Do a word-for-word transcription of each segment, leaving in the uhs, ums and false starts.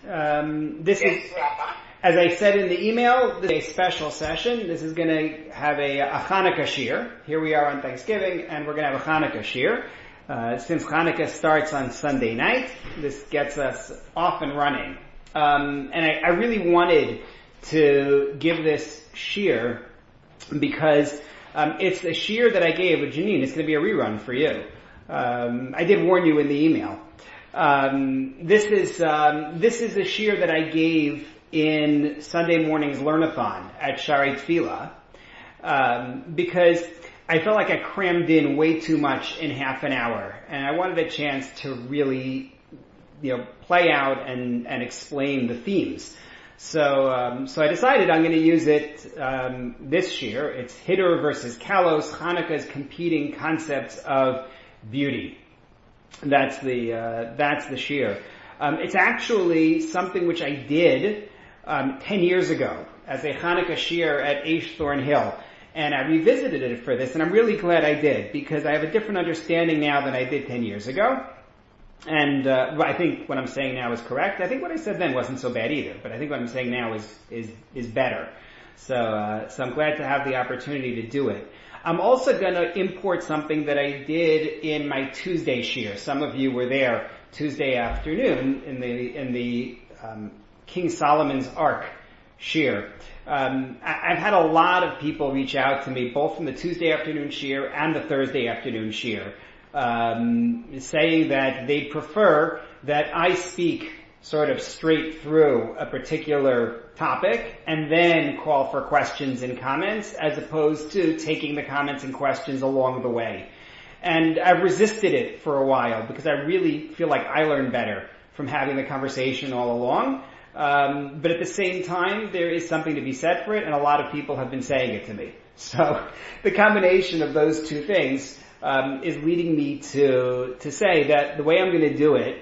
Um, this is, as I said in the email, this is a special session. This is going to have a, a Hanukkah shir. Here we are on Thanksgiving, and we're going to have a Hanukkah shir. Uh, since Hanukkah starts on Sunday night, this gets us off and running. Um, and I, I really wanted to give this shir because um, it's a shir that I gave with Janine. It's going to be a rerun for you. Um, I did warn you in the email. Um, this is um, this is a shir that I gave in Sunday morning's Learnathon at Shari Tefillah, um, because I felt like I crammed in way too much in half an hour, and I wanted a chance to really, you know, play out and, and explain the themes. So um, so I decided I'm going to use it um, this year. It's Hiddur versus Kalos, Hanukkah's competing concepts of beauty. That's the uh, that's the shir. Um, it's actually something which I did um, ten years ago as a Hanukkah shir at Aish Thornhill, and I revisited it for this, and I'm really glad I did because I have a different understanding now than I did ten years ago. And uh, I think what I'm saying now is correct. I think what I said then wasn't so bad either, but I think what I'm saying now is is is better. So uh, so I'm glad to have the opportunity to do it. I'm also going to import something that I did in my Tuesday shir. Some of you were there Tuesday afternoon in the in the um, King Solomon's Ark shir. Um, I, I've had a lot of people reach out to me, both from the Tuesday afternoon shir and the Thursday afternoon shir, um, saying that they prefer that I speak sort of straight through a particular topic and then call for questions and comments as opposed to taking the comments and questions along the way. And I've resisted it for a while because I really feel like I learn better from having the conversation all along. Um, but at the same time, there is something to be said for it, and a lot of people have been saying it to me. So the combination of those two things um, is leading me to to say that the way I'm going to do it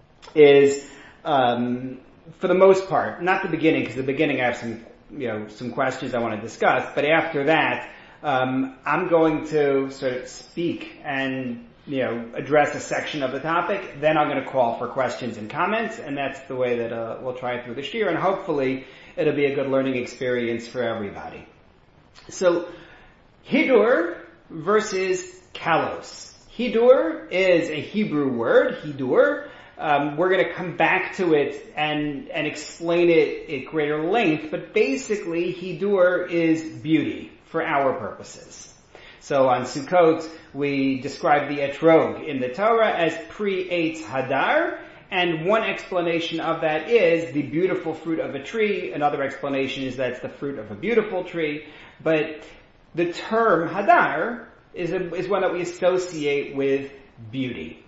is Um, for the most part, not the beginning, because the beginning I have some, you know, some questions I want to discuss, but after that, um, I'm going to sort of speak and, you know, address a section of the topic, then I'm going to call for questions and comments, and that's the way that uh, we'll try it through this year, and hopefully it'll be a good learning experience for everybody. So, Hiddur versus Kalos. Hiddur is a Hebrew word, Hiddur. Um, we're going to come back to it and and explain it at greater length, but basically, Hiddur is beauty for our purposes. So on Sukkot, we describe the etrog in the Torah as pre-Eitz Hadar, and one explanation of that is the beautiful fruit of a tree. Another explanation is that it's the fruit of a beautiful tree. But the term Hadar is, a, is one that we associate with beauty.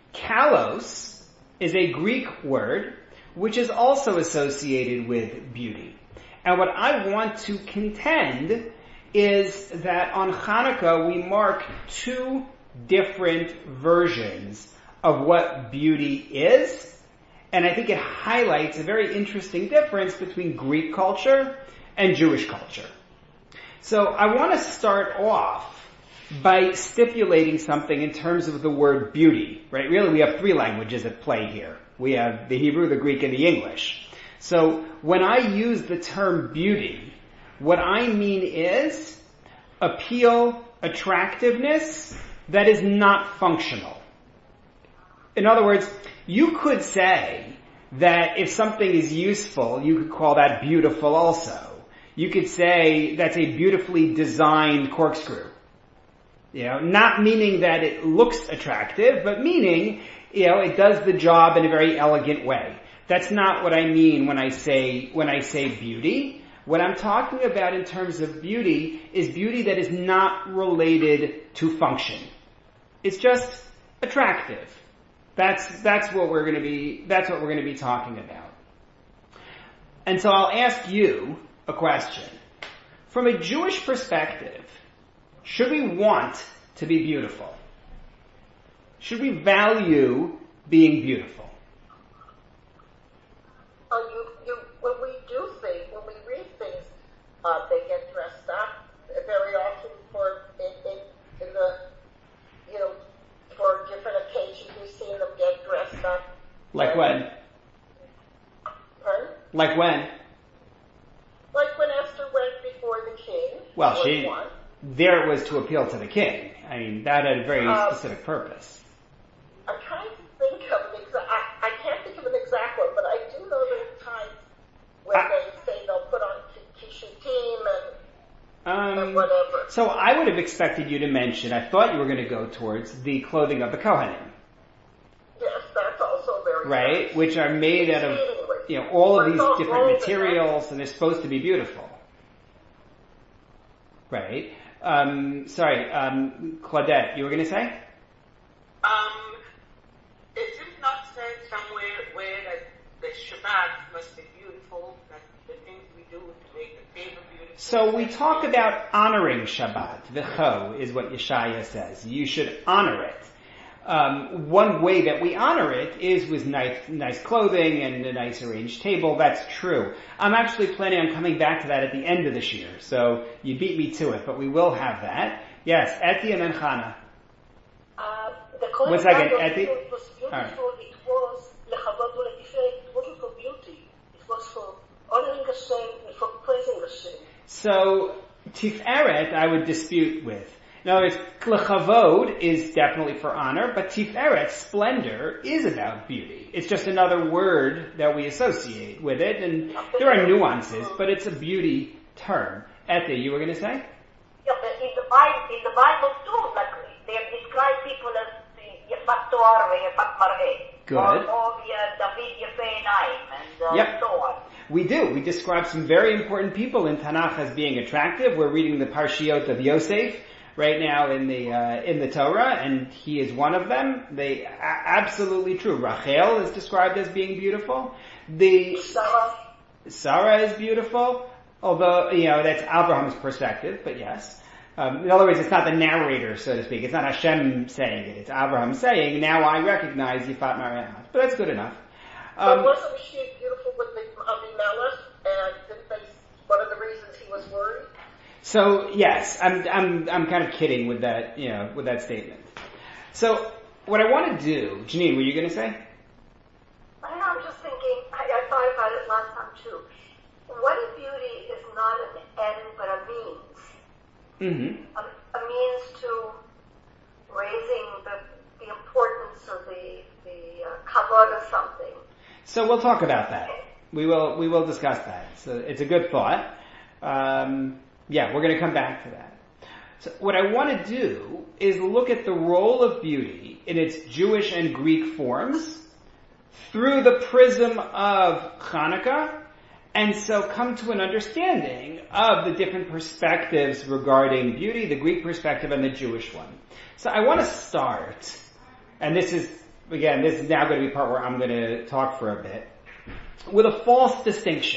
Kalos is a Greek word which is also associated with beauty. And what I want to contend is that on Hanukkah we mark two different versions of what beauty is, and I think it highlights a very interesting difference between Greek culture and Jewish culture. So I want to start off by stipulating something in terms of the word beauty, right? Really, we have three languages at play here. We have the Hebrew, the Greek, and the English. So when I use the term beauty, what I mean is appeal, attractiveness that is not functional. In other words, you could say that if something is useful, you could call that beautiful also. You could say that's a beautifully designed corkscrew. You know, not meaning that it looks attractive, but meaning, you know, it does the job in a very elegant way. That's not what I mean when I say, when I say beauty. What I'm talking about in terms of beauty is beauty that is not related to function. It's just attractive. That's, that's what we're gonna be, that's what we're gonna be talking about. And so I'll ask you a question. From a Jewish perspective, should we want to be beautiful? Should we value being beautiful? Oh, you, you, when we do things, when we read things, uh, they get dressed up very often for in, in, in the, you know, for different occasions. We've seen them get dressed up. Like when? Like when? Like when Esther went before the king. Well, she, one. There it was to appeal to the king. I mean, that had a very um, specific purpose. I'm trying to think of an exact, I, I can't think of an exact one, but I do know there are times when I, they say they'll put on kishutim and, um, and whatever. So I would have expected you to mention, I thought you were going to go towards the clothing of the Kohanim. Yes, that's also very Right, nice. Which are made out of, you know, all of these different materials, and they're supposed to be beautiful. Right. Um, sorry, um, Claudette, you were going to say? Um, is it not said somewhere where that the Shabbat must be beautiful, that the things we do to make the table beautiful? So we talk about honoring Shabbat. V'cho is what Yeshaya says. You should honor it. Um, one way that we honor it is with nice, nice clothing and a nice arranged table. That's true. I'm actually planning on coming back to that at the end of the shiur. So you beat me to it, but we will have that. Yes, Eti and then Chana. Uh, the One second, Eti. It was beautiful. Right. It was lechavod u'letiferet. It wasn't for beauty. It was for honoring Hashem and for praising Hashem. So Tiferet, I would dispute with. In other words, lechavod is definitely for honor, but tiferet, splendor, is about beauty. It's just another word that we associate with it, and there are nuances, but it's a beauty term. Eti, you were going to say? Yeah, but in the Bible, in the Bible too, like they describe people as yefat toar v'yefat mar'eh. Good. Or, or David yefei einayim, and uh, yep. so on. We do. We describe some very important people in Tanakh as being attractive. We're reading the Parshiot of Yosef right now in the uh, in the Torah, and he is one of them. They a- absolutely true. Rachel is described as being beautiful. The Sarah. Sarah is beautiful, although you know that's Abraham's perspective. But yes, um, in other words, it's not the narrator, so to speak. It's not Hashem saying it. It's Abraham saying, "Now I recognize Yifat Mar'eh." But that's good enough. Um, but wasn't she beautiful with the Avimelech? And didn't they, one of the reasons he was worried? So yes, I'm I'm I'm kind of kidding with that, you know, with that statement. So what I want to do, Janine, were you going to say? I don't know, I'm just thinking. I, I thought about it last time too. What if beauty is not an end but a means? Mm-hmm. A, a means to raising the the importance of the the uh, kavod of something. So we'll talk about that. We will we will discuss that. So it's a good thought. Um, Yeah, we're going to come back to that. So what I want to do is look at the role of beauty in its Jewish and Greek forms through the prism of Hanukkah, and so come to an understanding of the different perspectives regarding beauty, the Greek perspective and the Jewish one. So I want to start, and this is, again, this is now going to be part where I'm going to talk for a bit, with a false distinction.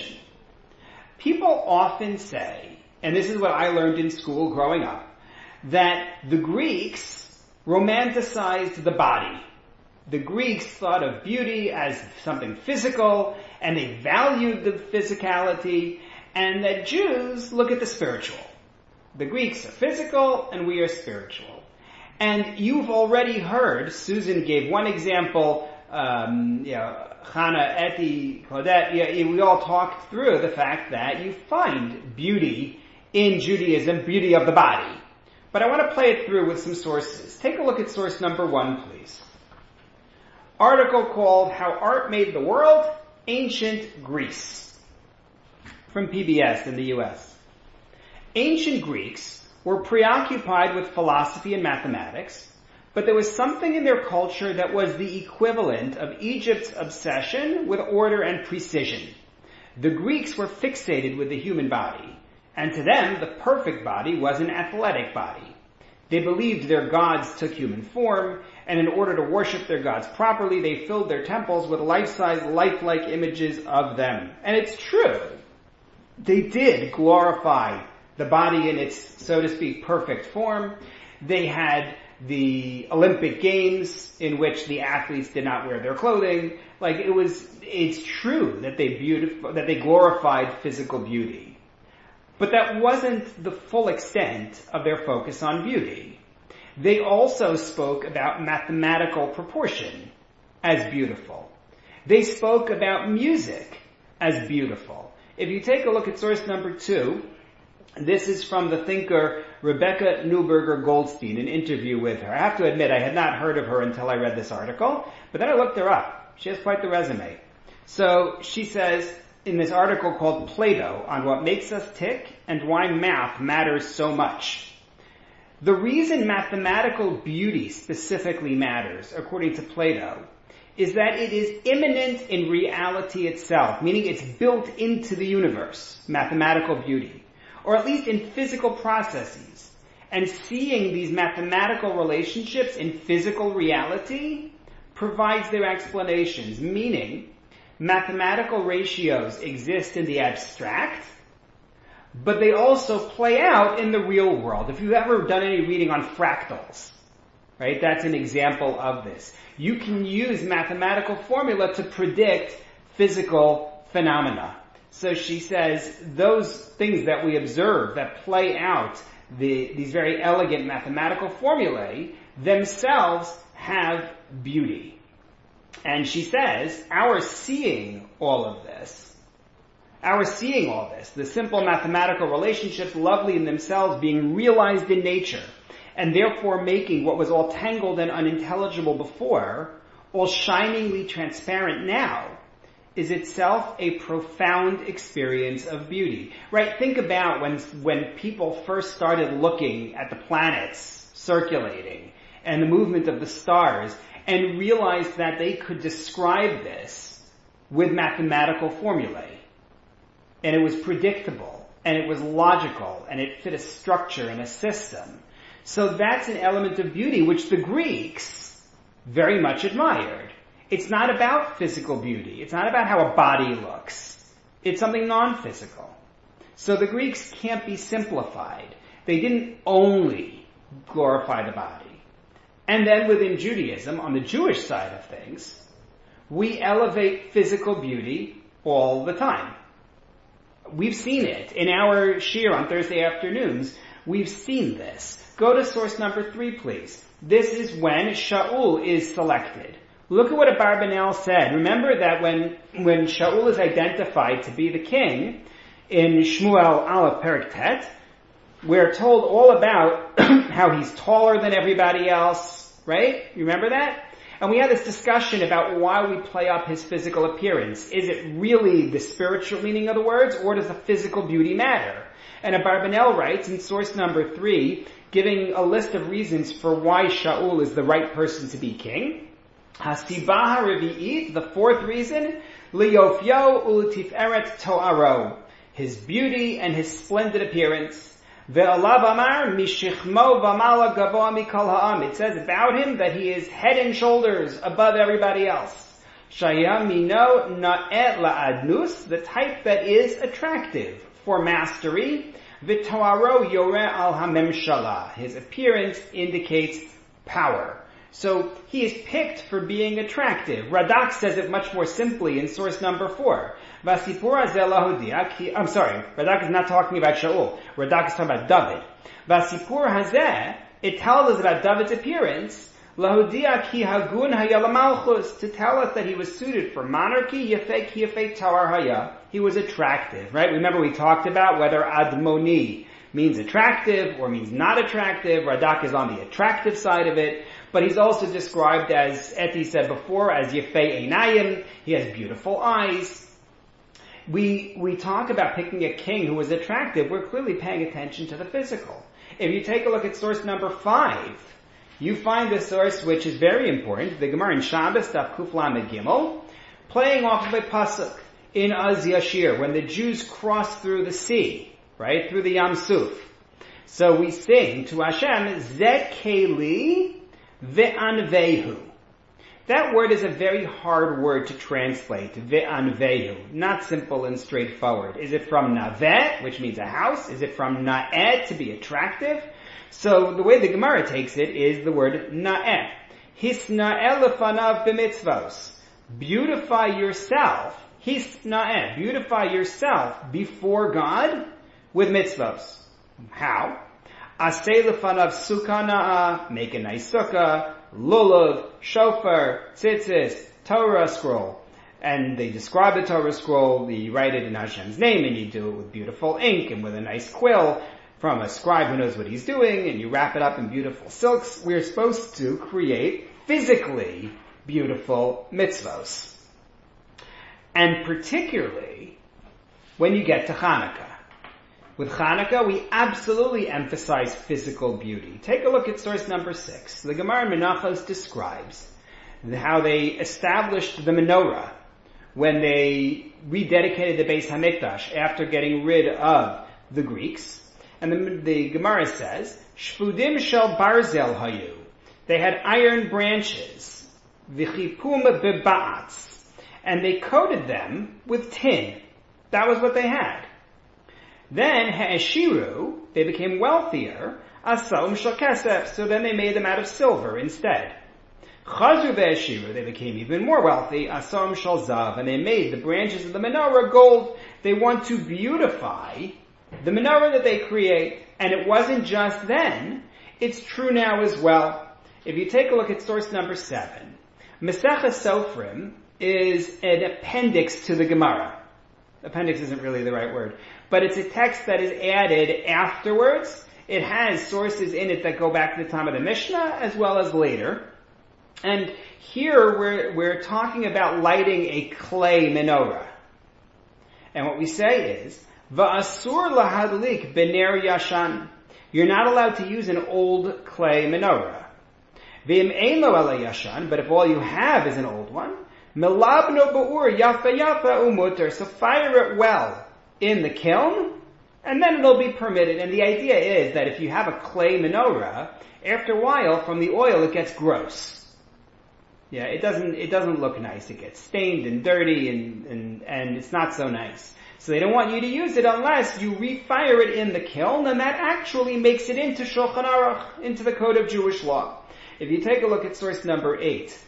People often say, and this is what I learned in school growing up, that the Greeks romanticized the body. The Greeks thought of beauty as something physical, and they valued the physicality, and that Jews look at the spiritual. The Greeks are physical, and we are spiritual. And you've already heard, Susan gave one example, um, you know, Chana, Eti, Claudette, yeah, we all talked through the fact that you find beauty in Judaism, beauty of the body. But I want to play it through with some sources. Take a look at source number one, please. Article called How Art Made the World, Ancient Greece, from P B S in the U S. Ancient Greeks were preoccupied with philosophy and mathematics, but there was something in their culture that was the equivalent of Egypt's obsession with order and precision. The Greeks were fixated with the human body, and to them, the perfect body was an athletic body. They believed their gods took human form, and in order to worship their gods properly, they filled their temples with life-size, lifelike images of them. And it's true. They did glorify the body in its, so to speak, perfect form. They had the Olympic Games in which the athletes did not wear their clothing. Like it was, it's true that they beautiful, that they glorified physical beauty. But that wasn't the full extent of their focus on beauty. They also spoke about mathematical proportion as beautiful. They spoke about music as beautiful. If you take a look at source number two, this is from the thinker Rebecca Neuberger Goldstein, an interview with her. I have to admit, I had not heard of her until I read this article, but then I looked her up. She has quite the resume. So she says in this article called Plato on what makes us tick and why math matters so much. The reason mathematical beauty specifically matters, according to Plato, is that it is immanent in reality itself, meaning it's built into the universe, mathematical beauty, or at least in physical processes. And seeing these mathematical relationships in physical reality provides their explanations, meaning mathematical ratios exist in the abstract, but they also play out in the real world. If you've ever done any reading on fractals, right, that's an example of this. You can use mathematical formula to predict physical phenomena. So she says those things that we observe that play out the, these very elegant mathematical formulae themselves have beauty. And she says our seeing all of this, our seeing all this, the simple mathematical relationships, lovely in themselves, being realized in nature, and therefore making what was all tangled and unintelligible before, all shiningly transparent now, is itself a profound experience of beauty. Right? Think about when, when people first started looking at the planets circulating and the movement of the stars and realized that they could describe this with mathematical formulae. And it was predictable, and it was logical, and it fit a structure and a system. So that's an element of beauty which the Greeks very much admired. It's not about physical beauty. It's not about how a body looks. It's something non-physical. So the Greeks can't be simplified. They didn't only glorify the body. And then within Judaism, on the Jewish side of things, we elevate physical beauty all the time. We've seen it. In our shir on Thursday afternoons, we've seen this. Go to source number three, please. This is when Shaul is selected. Look at what Abarbanel said. Remember that when, when Shaul is identified to be the king, in Shmuel Aleph Perek Tet, we're told all about how he's taller than everybody else, right? You remember that? And we had this discussion about why we play up his physical appearance. Is it really the spiritual meaning of the words, or does the physical beauty matter? And Abarbanel writes in source number three, giving a list of reasons for why Shaul is the right person to be king. Hasibah Revi'it, the fourth reason, Liyofyo U'tiferet To'aro, his beauty and his splendid appearance. Ve'alav amar mishichmo v'mala gavoa mikol ha'am. It says about him that he is head and shoulders above everybody else. Shaya mino na'et la'adnus, the type that is attractive for mastery. V'to'aro yoreh al ha'memshala. His appearance indicates power. So he is picked for being attractive. Radak says it much more simply in source number four. Vasipur hazeh lahudia, I'm sorry, Radak is not talking about Shaul. Radak is talking about David. Vasipur hazeh, it tells us about David's appearance, lahudia ki hagun hayalamalchus, to tell us that he was suited for monarchy, yefek yefek tawar haya. He was attractive, right? Remember we talked about whether admoni means attractive or means not attractive. Radak is on the attractive side of it. But he's also described as, Eti said before, as Yefei Einayim. He has beautiful eyes. We, we talk about picking a king who was attractive. We're clearly paying attention to the physical. If you take a look at source number five, you find the source which is very important, the Gemara in Shabbos, Daf Kuf Lamed Gimel, playing off of a pasuk in Az Yashir, when the Jews crossed through the sea, right, through the Yam Suf. So we sing to Hashem, Zeh Keli Ve'anvehu. That word is a very hard word to translate. Ve'anvehu. Not simple and straightforward. Is it from navet, which means a house? Is it from na'eh, to be attractive? So the way the Gemara takes it is the word na'eh. Hisna'eh lefanav b'mitzvos. Beautify yourself. Hisna'eh. Beautify yourself before God with mitzvos. How? Aseh lefanav sukkah na'ah, make a nice sukkah, lulav, shofar, tzitzis, Torah scroll. and they describe the Torah scroll. You write it in Hashem's name, and you do it with beautiful ink and with a nice quill from a scribe who knows what he's doing, and you wrap it up in beautiful silks. We're supposed to create physically beautiful mitzvos. And particularly when you get to Hanukkah. With Hanukkah, we absolutely emphasize physical beauty. Take a look at source number six. The Gemara in Menachos describes how they established the menorah when they rededicated the Beis Hamikdash after getting rid of the Greeks. And the, the Gemara says, Shfudim shel barzel hayu. They had iron branches, v'chipum beba'atz, and they coated them with tin. That was what they had. Then, ha'eshiru, they became wealthier, asaum shel kesef, so then they made them out of silver instead. Chazu ve'eshiru, they became even more wealthy, asaum shel zav, and they made the branches of the menorah gold. They want to beautify the menorah that they create, and it wasn't just then, it's true now as well. If you take a look at source number seven, Masechah Sofrim is an appendix to the Gemara. Appendix isn't really the right word, but it's a text that is added afterwards. It has sources in it that go back to the time of the Mishnah as well as later. And here we're, we're talking about lighting a clay menorah. And what we say is, Va'asur lahadlik bener yashan. You're not allowed to use an old clay menorah. V'im ein lo ala yashan, but if all you have is an old one, melabno ba'ur yafa yafa umuter. So fire it well in the kiln, and then it'll be permitted. And the idea is that if you have a clay menorah, after a while, from the oil, it gets gross. Yeah, it doesn't, it doesn't look nice. It gets stained and dirty, and, and, and it's not so nice. So they don't want you to use it unless you refire it in the kiln, and that actually makes it into Shulchan Aruch, into the Code of Jewish Law. If you take a look at source number eight,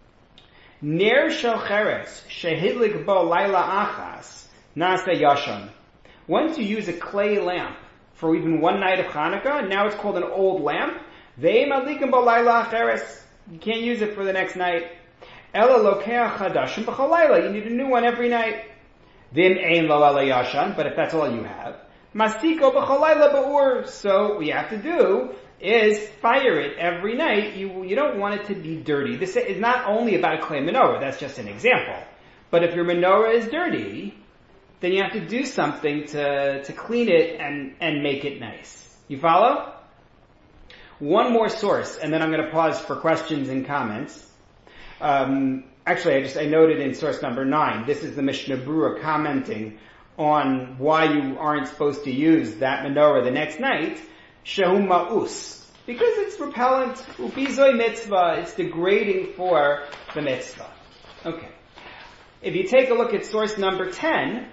Ner shel cheres shehidlik bo laila achas nasa yashan. Once you use a clay lamp for even one night of Hanukkah, now it's called an old lamp. Ve'im adlikim bo laila cheres. You can't use it for the next night. Ela lokeach chadashim b'chol laila. You need a new one every night. Vim ein lo ala yashan, but if that's all you have, masiko b'chol laila ba'ur. So what you have to do is fire it every night. You you don't want it to be dirty. This is not only about a clay menorah. That's just an example. But if your menorah is dirty, then you have to do something to to clean it and and make it nice. You follow? One more source, and then I'm going to pause for questions and comments. Um, Actually, I just, I noted in source number nine, this is the Mishnah Berurah commenting on why you aren't supposed to use that menorah the next night, Shehu Ma'us. Because it's repellent, Ubizoy mitzvah, it's degrading for the mitzvah. Okay. If you take a look at source number ten,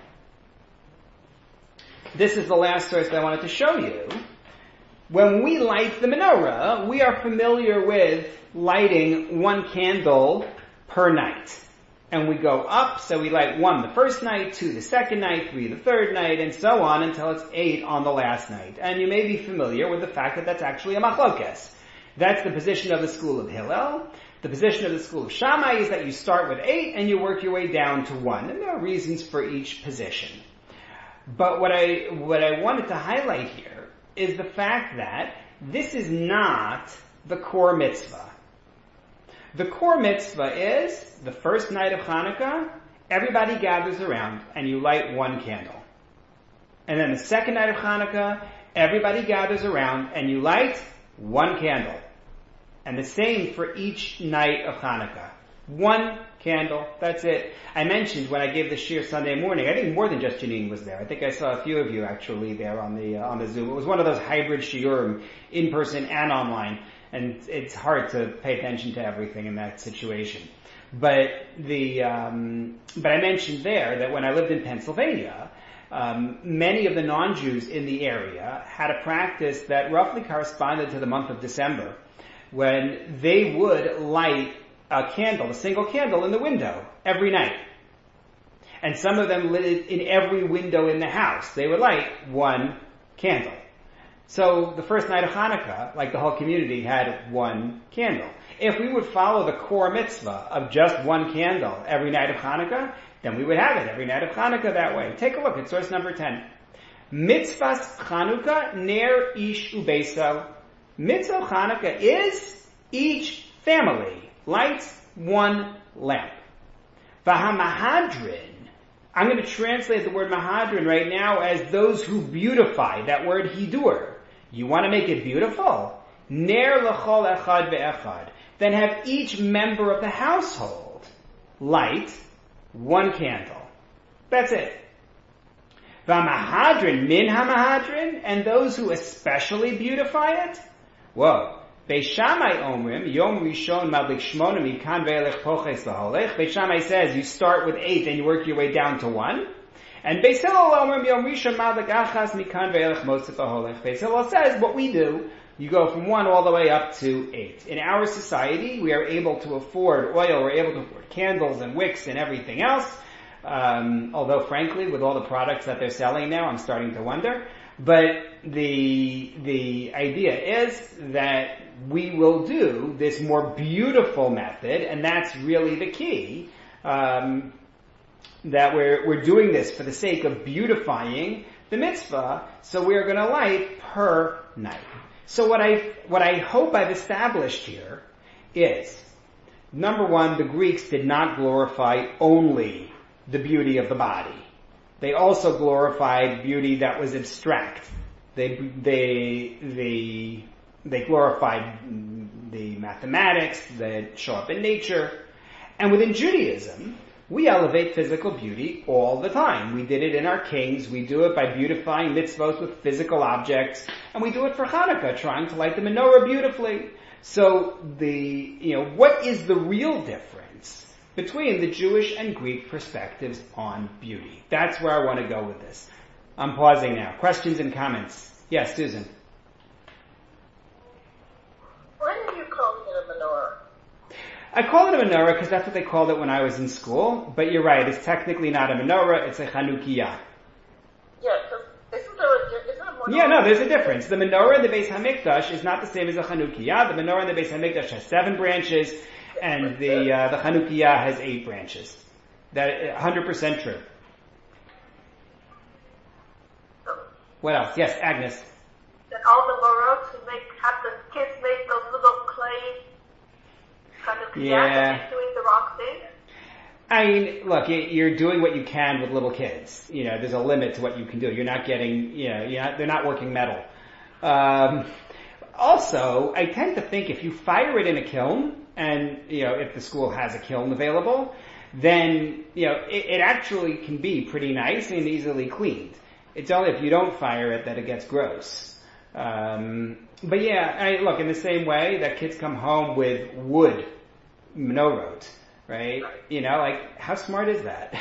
this is the last source that I wanted to show you. When we light the menorah, we are familiar with lighting one candle per night. And we go up, so we light one the first night, two the second night, three the third night, and so on until it's eight on the last night. And you may be familiar with the fact that that's actually a machlokes. That's the position of the school of Hillel. The position of the school of Shammai is that you start with eight and you work your way down to one. And there are reasons for each position. But what I, what I wanted to highlight here is the fact that this is not the core mitzvah. The core mitzvah is, the first night of Hanukkah, everybody gathers around and you light one candle. And then the second night of Hanukkah, everybody gathers around and you light one candle. And the same for each night of Hanukkah. One candle, that's it. I mentioned when I gave the shiur Sunday morning, I think more than just Janine was there. I think I saw a few of you actually there on the, uh, on the Zoom. It was one of those hybrid shiurim, in person and online. And it's hard to pay attention to everything in that situation. But the, um, but I mentioned there that when I lived in Pennsylvania, um, many of the non-Jews in the area had a practice that roughly corresponded to the month of December, when they would light a candle, a single candle in the window every night. And some of them lit it in every window in the house. They would light one candle. So the first night of Hanukkah, like the whole community, had one candle. If we would follow the core mitzvah of just one candle every night of Hanukkah, then we would have it every night of Hanukkah that way. Take a look at source number ten. Mitzvahs Chanukah ner ish ubeso. Mitzvah Chanukah is each family lights one lamp. Vahamahadrin. I'm going to translate the word mahadrin right now as those who beautify. That word hidur. You want to make it beautiful? Ner l'chol echad ve'echad. Then have each member of the household light one candle. That's it. V'amahadrin min hamahadrin, and those who especially beautify it. Whoa. Beis Shammai omrim yom rishon madlik shmona mikan ve'elech poches laholech. Beis Shammai says you start with eight and you work your way down to one. And Beis Hillel omrim yom rishon madlik achas mikan ve'elech motzet laholech. Beis Hillel says what we do, you go from one all the way up to eight. In our society, we are able to afford oil, we're able to afford candles and wicks and everything else. Um, although frankly, with all the products that they're selling now, I'm starting to wonder. But the, the idea is that we will do this more beautiful method, and that's really the key, um, that we're, we're doing this for the sake of beautifying the mitzvah, so we're gonna light per night. So what I, what I hope I've established here is, number one, the Greeks did not glorify only the beauty of the body. They also glorified beauty that was abstract. They, they, they, they glorified the mathematics that show up in nature. And within Judaism, we elevate physical beauty all the time. We did it in our kings. We do it by beautifying mitzvot with physical objects. And we do it for Hanukkah, trying to light the menorah beautifully. So the, you know, what is the real difference between the Jewish and Greek perspectives on beauty? That's where I want to go with this. I'm pausing now. Questions and comments? Yes, Susan. Why are you calling it a menorah? I call it a menorah because that's what they called it when I was in school. But you're right, it's technically not a menorah, it's a Chanukiah. Yeah, because isn't there a, isn't there a Yeah, no, there's a difference. The menorah in the Beis HaMikdash is not the same as a Chanukiah. The menorah in the Beis HaMikdash has seven branches, and the uh, the Chanukiah has eight branches. That one hundred percent true. What else? Yes, Agnes. That all the morons who make, have the kids make those little clay kind of Yeah. they're doing the wrong thing. I mean, look, you're doing what you can with little kids. You know, there's a limit to what you can do. You're not getting, you know, you're not, they're not working metal. Um, also, I tend to think if you fire it in a kiln, and, you know, if the school has a kiln available, then, you know, it, it actually can be pretty nice and easily cleaned. It's only if you don't fire it that it gets gross. Um, but yeah, I, look, in the same way that kids come home with wood menorot, right? You know, like, how smart is that?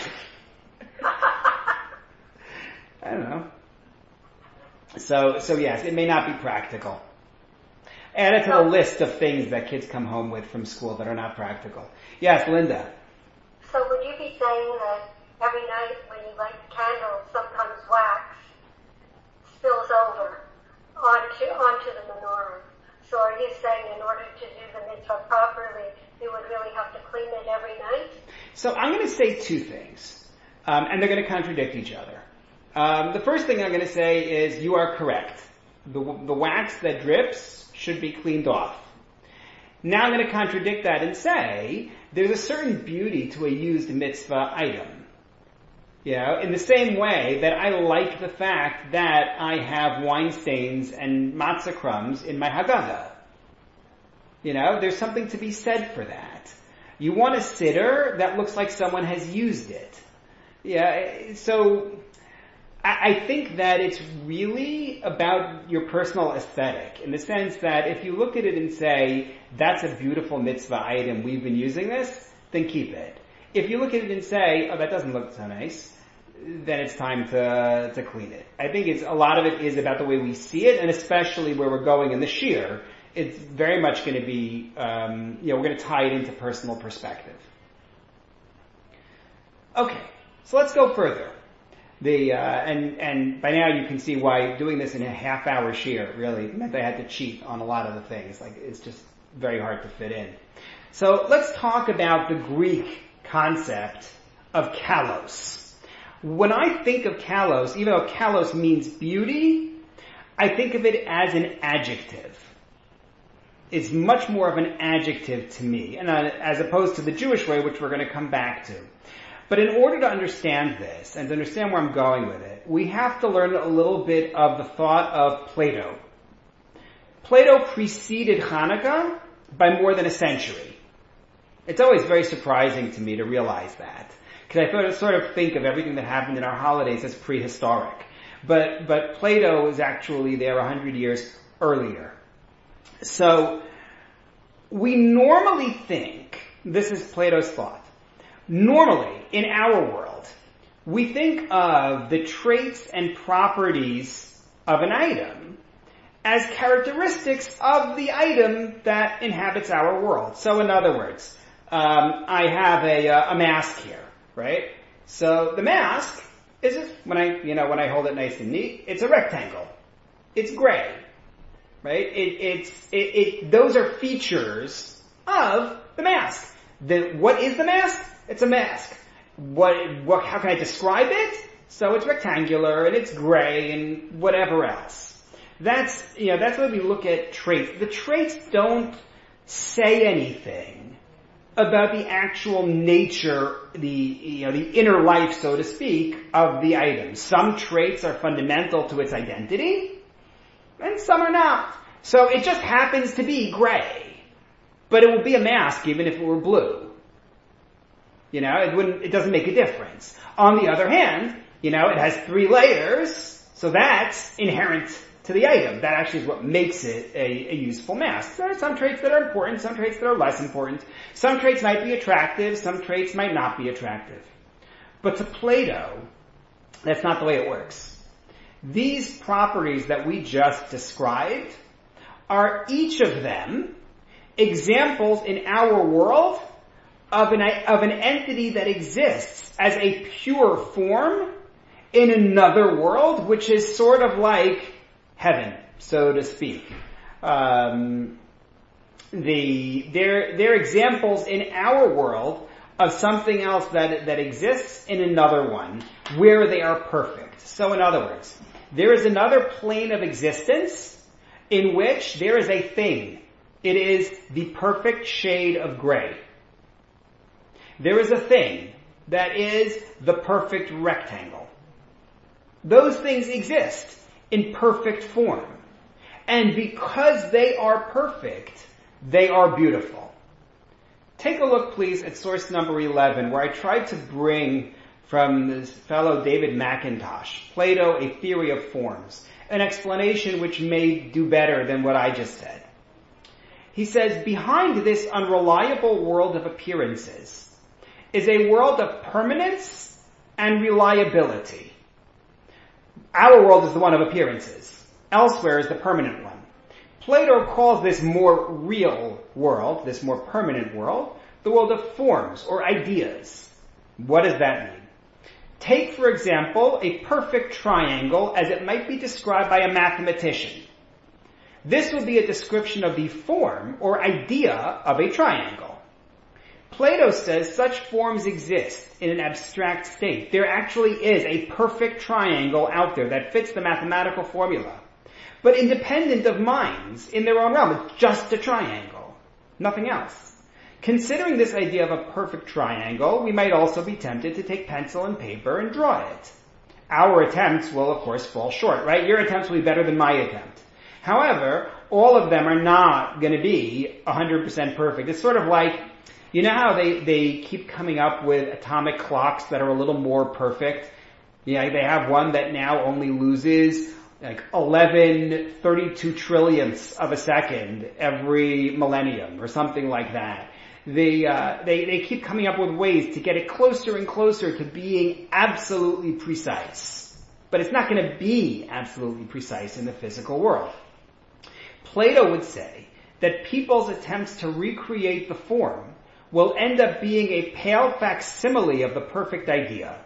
I don't know. So, so yes, it may not be practical. Add it to the list of things that kids come home with from school that are not practical. Yes, Linda. So would you be saying that every night when you light the candle, sometimes wax spills over onto onto the menorah? So are you saying in order to do the mitzvah properly, you would really have to clean it every night? So I'm going to say two things, um, and they're going to contradict each other. Um, the first thing I'm going to say is you are correct. The, the wax that drips should be cleaned off. Now I'm going to contradict that and say there's a certain beauty to a used mitzvah item. You know, in the same way that I like the fact that I have wine stains and matzah crumbs in my Haggadah. You know, there's something to be said for that. You want a siddur that looks like someone has used it. Yeah, so I, I think that it's really about your personal aesthetic, in the sense that if you look at it and say, that's a beautiful mitzvah item, we've been using this, then keep it. If you look at it and say, oh, that doesn't look so nice, then it's time to to clean it. I think it's a lot of it is about the way we see it, and especially where we're going in the shiur, it's very much going to be, um, you know, we're going to tie it into personal perspective. Okay, so let's go further. The, uh, and, and by now you can see why doing this in a half hour shiur really meant I had to cheat on a lot of the things. Like, it's just very hard to fit in. So let's talk about the Greek concept of kalos. When I think of kalos, even though kalos means beauty, I think of it as an adjective. It's much more of an adjective to me, and uh, as opposed to the Jewish way, which we're going to come back to. But in order to understand this, and to understand where I'm going with it, we have to learn a little bit of the thought of Plato. Plato preceded Hanukkah by more than a century. It's always very surprising to me to realize that, because I sort of think of everything that happened in our holidays as prehistoric. But, but Plato is actually there a hundred years earlier. So, we normally think, this is Plato's thought, normally in our world, we think of the traits and properties of an item as characteristics of the item that inhabits our world. So in other words, um, I have a, uh, a mask here, right? So the mask is, when I, you know, when I hold it nice and neat, it's a rectangle. It's gray. Right? It, it's, it, it, those are features of the mask. The, what is the mask? It's a mask. What, what, how can I describe it? So it's rectangular and it's gray and whatever else. That's, you know, that's when we look at traits. The traits don't say anything about the actual nature, the, you know, the inner life, so to speak, of the item. Some traits are fundamental to its identity, and some are not. So it just happens to be gray. But it will be a mask even if it were blue. You know, it wouldn't, it doesn't make a difference. On the other hand, you know, it has three layers, so that's inherent to the item. That actually is what makes it a, a useful mask. There are some traits that are important, some traits that are less important. Some traits might be attractive, some traits might not be attractive. But to Plato, that's not the way it works. These properties that we just described are each of them examples in our world of an, of an entity that exists as a pure form in another world, which is sort of like heaven, so to speak. Um, the, they're, they're examples in our world of something else that, that exists in another one, where they are perfect. So in other words, there is another plane of existence in which there is a thing. It is the perfect shade of gray. There is a thing that is the perfect rectangle. Those things exist in perfect form. And because they are perfect, they are beautiful. Take a look, please, at source number eleven, where I tried to bring from this fellow David McIntosh, Plato, A Theory of Forms, an explanation which may do better than what I just said. He says, behind this unreliable world of appearances is a world of permanence and reliability. Our world is the one of appearances. Elsewhere is the permanent one. Plato calls this more real world, this more permanent world, the world of forms or ideas. What does that mean? Take, for example, a perfect triangle as it might be described by a mathematician. This would be a description of the form or idea of a triangle. Plato says such forms exist in an abstract state. There actually is a perfect triangle out there that fits the mathematical formula, but independent of minds in their own realm. It's just a triangle, nothing else. Considering this idea of a perfect triangle, we might also be tempted to take pencil and paper and draw it. Our attempts will, of course, fall short, right? Your attempts will be better than my attempt. However, all of them are not going to be one hundred percent perfect. It's sort of like, you know how they, they keep coming up with atomic clocks that are a little more perfect? Yeah, they have one that now only loses like eleven thirty-two trillionths of a second every millennium or something like that. They, uh, they, they keep coming up with ways to get it closer and closer to being absolutely precise. But it's not going to be absolutely precise in the physical world. Plato would say that people's attempts to recreate the form will end up being a pale facsimile of the perfect idea,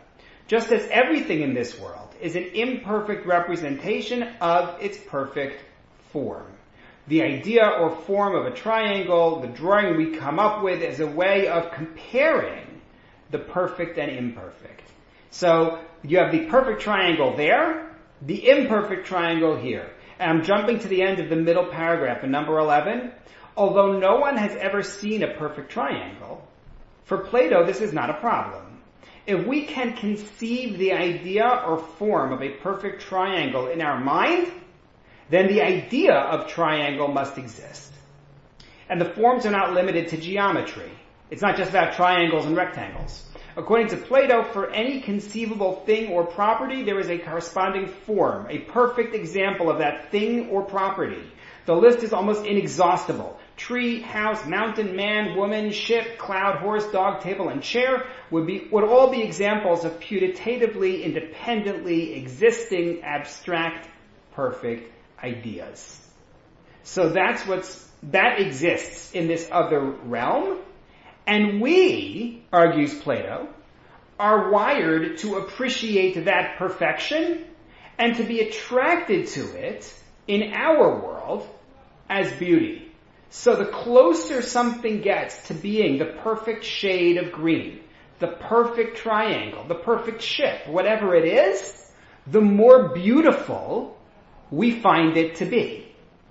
just as everything in this world is an imperfect representation of its perfect form. The idea or form of a triangle, the drawing we come up with, is a way of comparing the perfect and imperfect. So you have the perfect triangle there, the imperfect triangle here. And I'm jumping to the end of the middle paragraph in number eleven. Although no one has ever seen a perfect triangle, for Plato this is not a problem. If we can conceive the idea or form of a perfect triangle in our mind, then the idea of triangle must exist. And the forms are not limited to geometry. It's not just about triangles and rectangles. According to Plato, for any conceivable thing or property, there is a corresponding form, a perfect example of that thing or property. The list is almost inexhaustible. Tree, house, mountain, man, woman, ship, cloud, horse, dog, table, and chair would be would all be examples of putatively, independently existing, abstract, perfect ideas. So that's what's that exists in this other realm. And we, argues Plato, are wired to appreciate that perfection and to be attracted to it in our world as beauty. So the closer something gets to being the perfect shade of green, the perfect triangle, the perfect ship, whatever it is, the more beautiful we find it to be.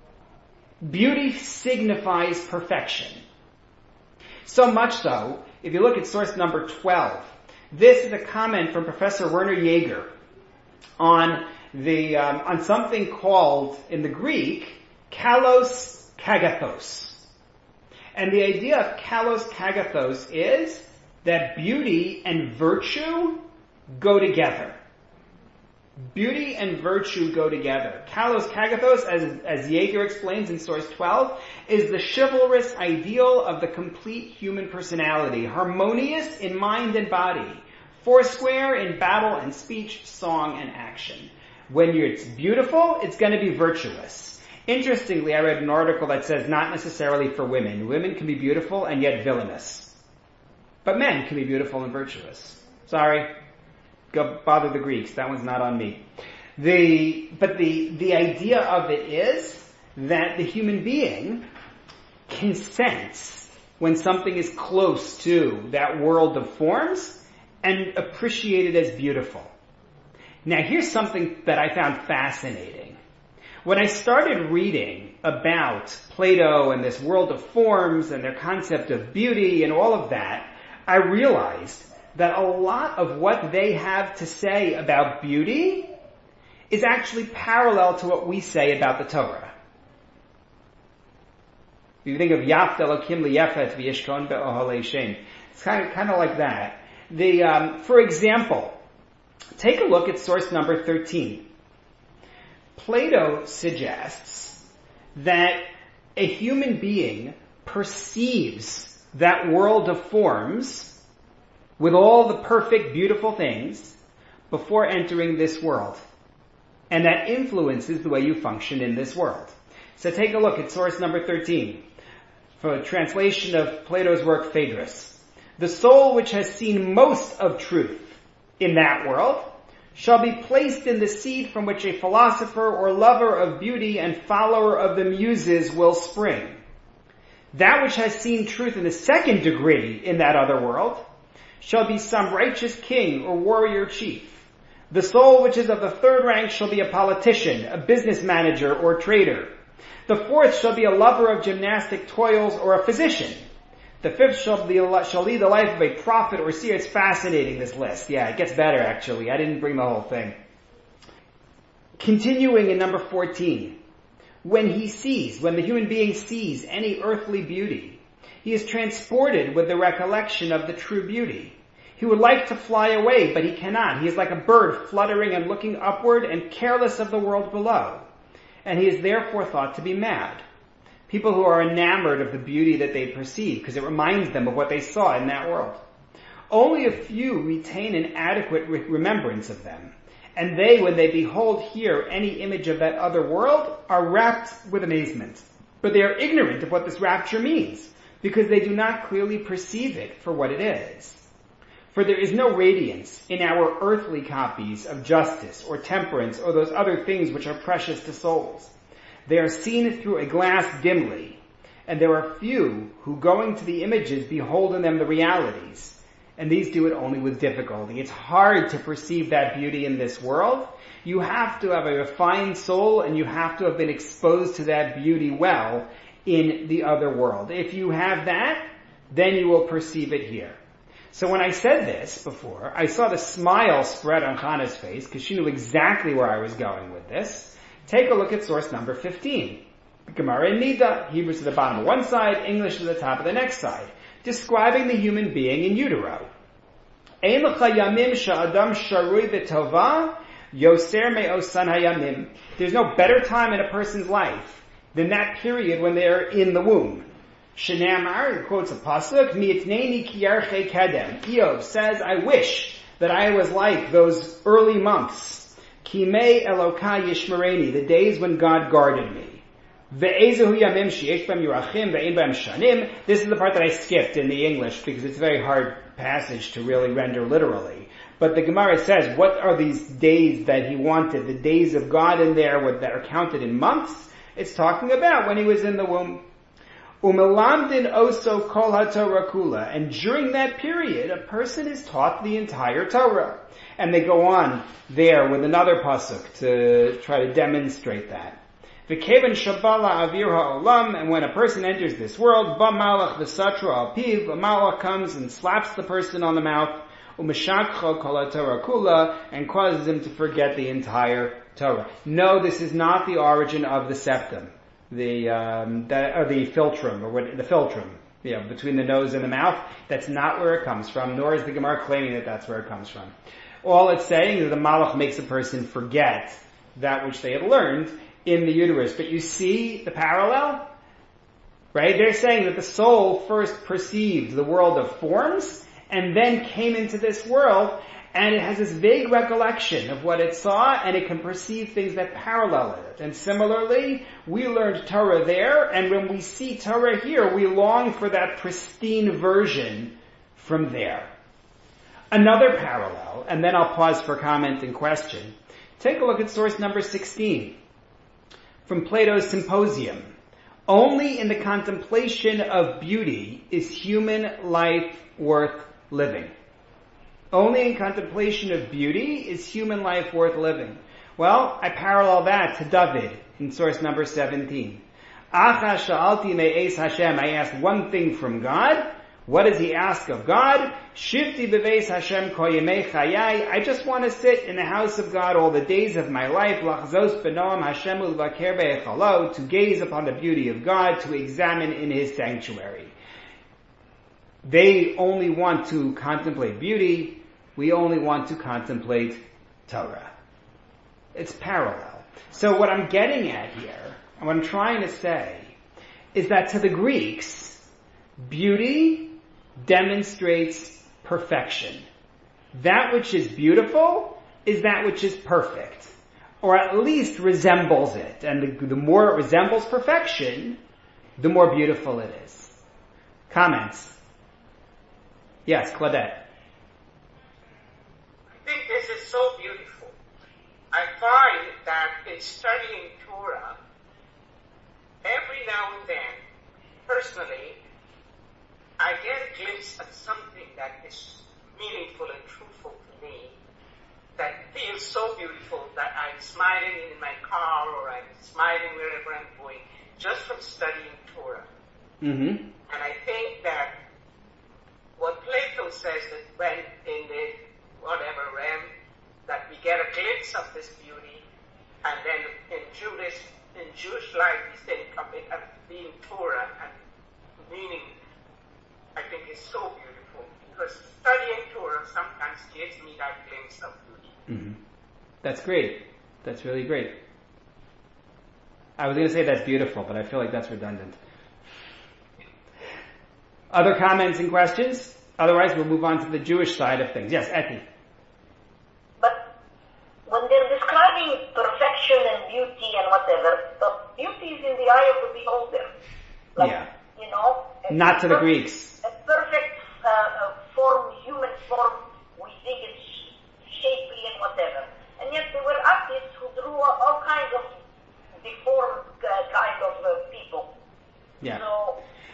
Beauty signifies perfection. So much so, if you look at source number twelve, this is a comment from Professor Werner Jaeger on the um, on something called, in the Greek, kalos kagathos. And the idea of kalos kagathos is that beauty and virtue go together. Beauty and virtue go together. Kalos kagathos, as, as Jaeger explains in source twelve, is the chivalrous ideal of the complete human personality, harmonious in mind and body, foursquare in battle and speech, song and action. When it's beautiful, it's going to be virtuous. Interestingly, I read an article that says not necessarily for women. Women can be beautiful and yet villainous. But men can be beautiful and virtuous. Sorry. Go bother the Greeks. That one's not on me. The, but the, the idea of it is that the human being can sense when something is close to that world of forms and appreciate it as beautiful. Now here's something that I found fascinating. When I started reading about Plato and this world of forms and their concept of beauty and all of that, I realized that a lot of what they have to say about beauty is actually parallel to what we say about the Torah. If you think of Yaft Elokim liyefet v'yishkon be'ohalei shem, it's kind of kind of like that. The um, for example, take a look at source number thirteen. Plato suggests that a human being perceives that world of forms with all the perfect, beautiful things before entering this world. And that influences the way you function in this world. So take a look at source number thirteen. For a translation of Plato's work, Phaedrus. The soul which has seen most of truth in that world shall be placed in the seed from which a philosopher or lover of beauty and follower of the muses will spring. That which has seen truth in the second degree in that other world shall be some righteous king or warrior chief. The soul which is of the third rank shall be a politician, a business manager, or trader. The fourth shall be a lover of gymnastic toils or a physician. The fifth shall, be, shall lead the life of a prophet or seer. It's fascinating, this list. Yeah, it gets better, actually. I didn't bring the whole thing. Continuing in number fourteen. When he sees, when the human being sees any earthly beauty, he is transported with the recollection of the true beauty. He would like to fly away, but he cannot. He is like a bird fluttering and looking upward and careless of the world below. And he is therefore thought to be mad. People who are enamored of the beauty that they perceive, because it reminds them of what they saw in that world. Only a few retain an adequate re- remembrance of them. And they, when they behold here any image of that other world, are rapt with amazement. But they are ignorant of what this rapture means, because they do not clearly perceive it for what it is. For there is no radiance in our earthly copies of justice or temperance or those other things which are precious to souls. They are seen through a glass dimly, and there are few who, going to the images, behold in them the realities, and these do it only with difficulty. It's hard to perceive that beauty in this world. You have to have a refined soul, and you have to have been exposed to that beauty well in the other world. If you have that, then you will perceive it here. So when I said this before, I saw the smile spread on Chana's face, because she knew exactly where I was going with this. Take a look at source number fifteen. Gemara in Nida, Hebrew to the bottom of one side, English to the top of the next side, describing the human being in utero. Ein lecha yamim she'adam sharui b'tova, yoser me'osan hayamim. There's no better time in a person's life than that period when they're in the womb. Shenamar quotes a pasuk, Mi'itneni ki yarchei kedem. Eov says, I wish that I was like those early months. Kimei Elokai yishmereni, the days when God guarded me. Ve'ezehu yamim sheyesh b'hem yurachim ve'ein b'hem shanim. This is the part that I skipped in the English because it's a very hard passage to really render literally. But the Gemara says, what are these days that he wanted? The days of God in there that are counted in months? It's talking about when he was in the womb. Umelamdin oso kol haTorah kula. And during that period, a person is taught the entire Torah. And they go on there with another pasuk to try to demonstrate that. V'kevan shabala avir ha'olam. And when a person enters this world, ba malach v'satra al piv, a malach comes and slaps the person on the mouth, umeshakcho kol haTorah kula, and causes him to forget the entire Torah. No, this is not the origin of the septum. The, um, that, or the philtrum, or what, the philtrum, you know, between the nose and the mouth. That's not where it comes from, nor is the Gemara claiming that that's where it comes from. All it's saying is that the malach makes a person forget that which they had learned in the uterus. But you see the parallel? Right? They're saying that the soul first perceived the world of forms, and then came into this world, and it has this vague recollection of what it saw, and it can perceive things that parallel it. And similarly, we learned Torah there, and when we see Torah here, we long for that pristine version from there. Another parallel, and then I'll pause for comment and question. Take a look at source number sixteen, from Plato's Symposium. Only in the contemplation of beauty is human life worth living. Only in contemplation of beauty is human life worth living. Well, I parallel that to David in source number seventeen. Acha sha'alti me'es Hashem. I asked one thing from God. What does he ask of God? Shifti beveis Hashem kol yemei chayai. I just want to sit in the house of God all the days of my life. Lachzos b'noam Hashem u'levaker be'echalo. To gaze upon the beauty of God, to examine in His sanctuary. They only want to contemplate beauty. We only want to contemplate Torah. It's parallel. So what I'm getting at here, and what I'm trying to say, is that to the Greeks, beauty demonstrates perfection. That which is beautiful is that which is perfect, or at least resembles it. And the, the more it resembles perfection, the more beautiful it is. Comments? Yes, Claudette. I think this is so beautiful. I find that in studying Torah, every now and then, personally, I get a glimpse of something that is meaningful and truthful to me, that feels so beautiful that I'm smiling in my car or I'm smiling wherever I'm going, just from studying Torah. Mm-hmm. And I think that what Plato says that when in the whatever realm, that we get a glimpse of this beauty, and then in Jewish, in Jewish life, we think of it as being Torah, and meaning, I think is so beautiful, because studying Torah sometimes gives me that glimpse of beauty. Mm-hmm. That's great. That's really great. I was going to say that's beautiful, but I feel like that's redundant. Other comments and questions? Otherwise, we'll move on to the Jewish side of things. Yes, Eti. But when they're describing perfection and beauty and whatever, the beauty is in the eye of the beholder. Like, yeah. You know? Not to the perfect, Greeks. A perfect uh, form, human form,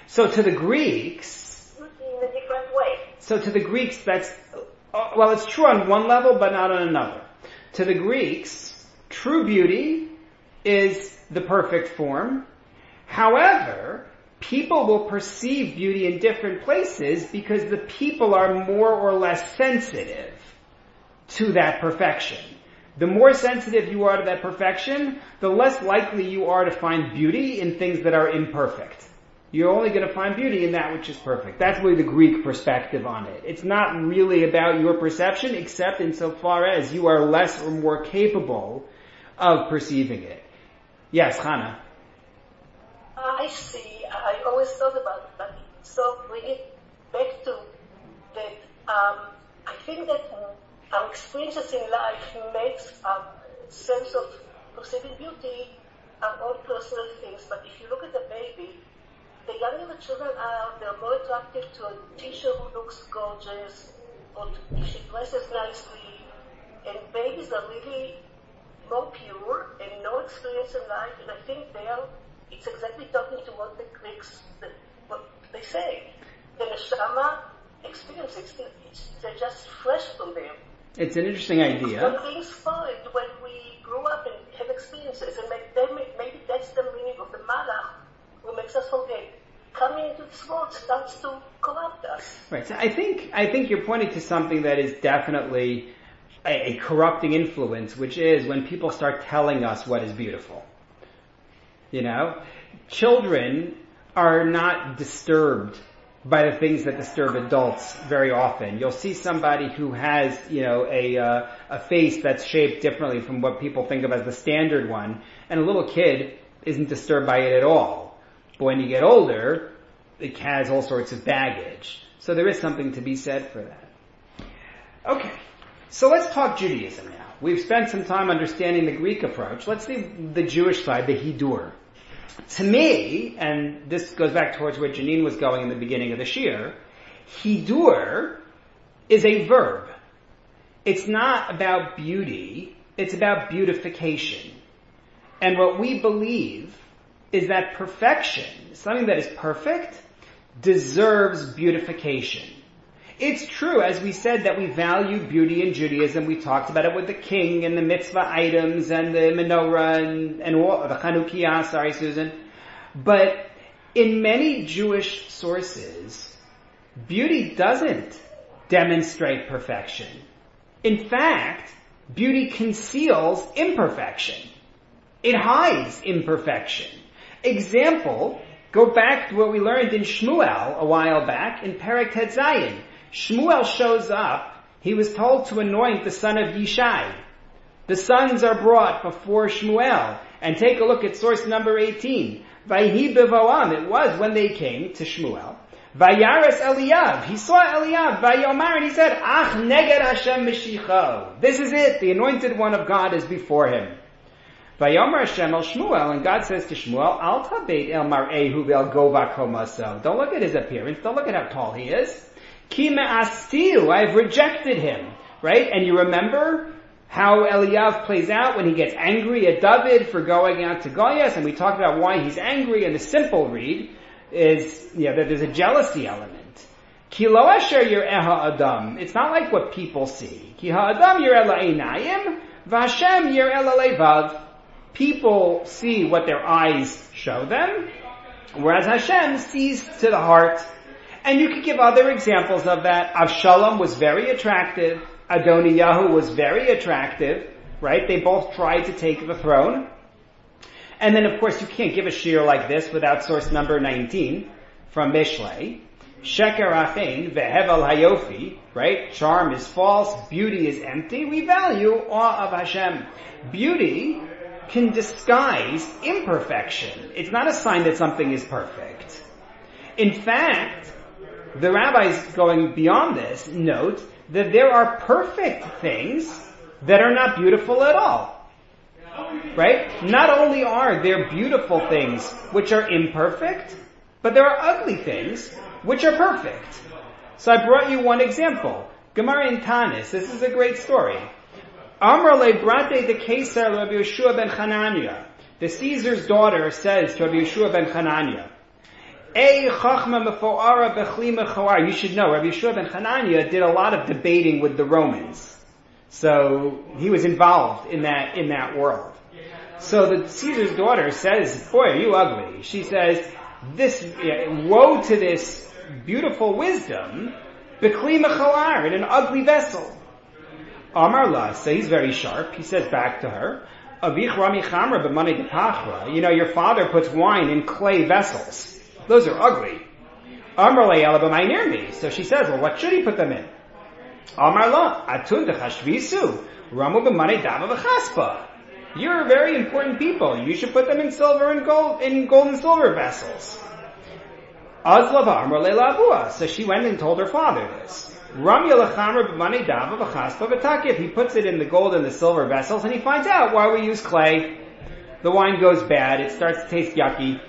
So to the Greeks, in a different way. So to the Greeks, that's, well, it's true on one level, but not on another. To the Greeks, true beauty is the perfect form. However, people will perceive beauty in different places because the people are more or less sensitive to that perfection. The more sensitive you are to that perfection, the less likely you are to find beauty in things that are imperfect. You're only going to find beauty in that which is perfect. That's really the Greek perspective on it. It's not really about your perception, except insofar as you are less or more capable of perceiving it. Yes, Hannah. I see. I always thought about it, but so bring it back to that. Um, I think that our experiences in life makes a sense of perceiving beauty our own personal things. But if you look at a baby, the younger the children are, they're more attractive to a teacher who looks gorgeous, or if she dresses nicely. And babies are really more pure and no experience in life. And I think they are. It's exactly talking to what the Greeks, the, what they say. The neshama experience, it's, it's, they're just fresh from them. It's an interesting idea. When things spoiled, when we grew up and have experiences, and maybe, maybe that's the meaning of the malach, who makes us forget. Coming into this world starts to corrupt us. Right. So I think I think you're pointing to something that is definitely a, a corrupting influence, which is when people start telling us what is beautiful. You know, children are not disturbed by the things that disturb adults very often. You'll see somebody who has, you know, a uh, a face that's shaped differently from what people think of as the standard one, and a little kid isn't disturbed by it at all. But when you get older, it has all sorts of baggage. So there is something to be said for that. Okay, so let's talk Judaism now. We've spent some time understanding the Greek approach. Let's see the Jewish side, the Hidur. To me, and this goes back towards where Janine was going in the beginning of the shir, Hidur is a verb. It's not about beauty, it's about beautification. And what we believe is that perfection, something that is perfect, deserves beautification. It's true, as we said, that we value beauty in Judaism. We talked about it with the king and the mitzvah items and the menorah and, and all, the Chanukiah, sorry, Susan. But in many Jewish sources, beauty doesn't demonstrate perfection. In fact, beauty conceals imperfection. It hides imperfection. Example, go back to what we learned in Shmuel a while back in Perek Tet Zayin. Shmuel shows up. He was told to anoint the son of Yishai. The sons are brought before Shmuel. And take a look at source number eighteen. Vayhi bevoam. It was when they came to Shmuel. Vayaris Eliyav. He saw Eliyav. Vayomar, and he said, Ach neged Hashem mishicho. This is it. The anointed one of God is before him. Vayomer Hashem el Shmuel, and God says to Shmuel, Al tabeit el mar'ehu ve'el gova komaso. Don't look at his appearance. Don't look at how tall he is. Ki me'astiu, I've rejected him. Right? And you remember how Eliyav plays out when he gets angry at David for going out to Goliath, and we talked about why he's angry, and the simple read is, yeah, that there's a jealousy element. Ki lo asher yir'eh adam. It's not like what people see. Ki ha'adam yir'eh la'einayim, v'Hashem yir'eh la'levav. People see what their eyes show them, whereas Hashem sees to the heart. And you could give other examples of that. Avshalom was very attractive. Adoniyahu was very attractive, right? They both tried to take the throne. And then, of course, you can't give a shir like this without source number nineteen from Mishlei. Sheker achein vehevel hayofi, right? Charm is false, beauty is empty. We value awe of Hashem. Beauty can disguise imperfection. It's not a sign that something is perfect. In fact, the rabbis going beyond this note that there are perfect things that are not beautiful at all. Right? Not only are there beautiful things which are imperfect, but there are ugly things which are perfect. So I brought you one example. Gemara in Tanis. This is a great story. Amar le brate de Kesar Rabbi Yeshua ben Hanania. The Caesar's daughter says to Rabbi Yeshua ben Hanania, A chachma mefoara bechli mechoar. You should know, Rabbi Yeshua ben Hanania did a lot of debating with the Romans. So he was involved in that, in that world. So the Caesar's daughter says, boy, are you ugly. She says, this, yeah, woe to this beautiful wisdom, bechli mechoar, in an ugly vessel. Amar la, so he's very sharp. He says back to her, Avich rami chamra b'manei depachra. You know, your father puts wine in clay vessels. Those are ugly. Amar la yala b'may near me. So she says, well, what should he put them in? Amar la, atun dechashvisu, ramu b'manei dava v'chaspa. You're very important people. You should put them in silver and gold, in gold and silver vessels. Azlava amar le lavua. So she went and told her father this. Ram yalachamra b'manei dava v'chaspa v'takif. He puts it in the gold and the silver vessels, and he finds out why we use clay. The wine goes bad. It starts to taste yucky.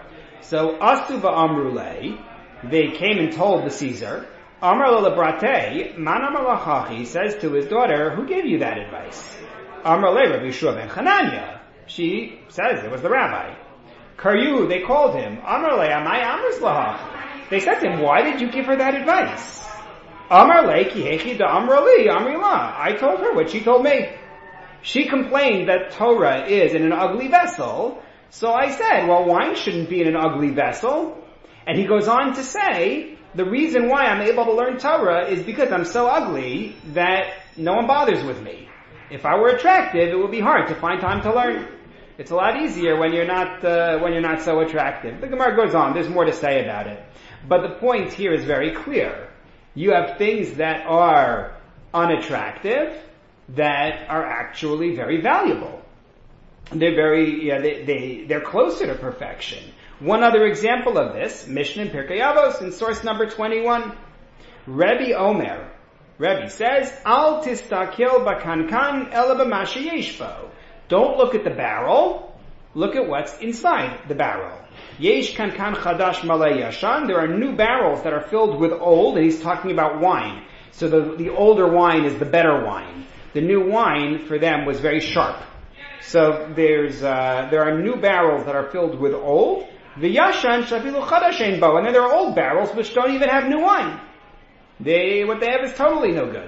So astu v'amrule, they came and told the Caesar. Amar lebrate, man amar he says to his daughter, who gave you that advice? Amar le Rabbi Yeshua ben Hanania. She says it was the rabbi. Karyu, they called him. Amar le amai amars lahach. They said to him, why did you give her that advice? Amar le ki hechi da amra li amri la. I told her what she told me. She complained that Torah is in an ugly vessel, so I said, well, wine shouldn't be in an ugly vessel. And he goes on to say, the reason why I'm able to learn Torah is because I'm so ugly that no one bothers with me. If I were attractive, it would be hard to find time to learn. It's a lot easier when you're not, uh, when you're not so attractive. The Gemara goes on, there's more to say about it. But the point here is very clear. You have things that are unattractive that are actually very valuable. They're very, yeah, they, they, they're closer to perfection. One other example of this, Mishnah in Pirkei Avos in source number twenty-one. Rebbe Omer, Rebbe says, Al tistakil bakankan ela b'mashe yeshbo. Don't look at the barrel, look at what's inside the barrel. Yesh kankan chadash malei yashan. There are new barrels that are filled with old, and he's talking about wine. So the, the older wine is the better wine. The new wine for them was very sharp. So there's uh, there are new barrels that are filled with old. V'yashan shafilu chadash bo, and then there are old barrels which don't even have new wine. They what they have is totally no good.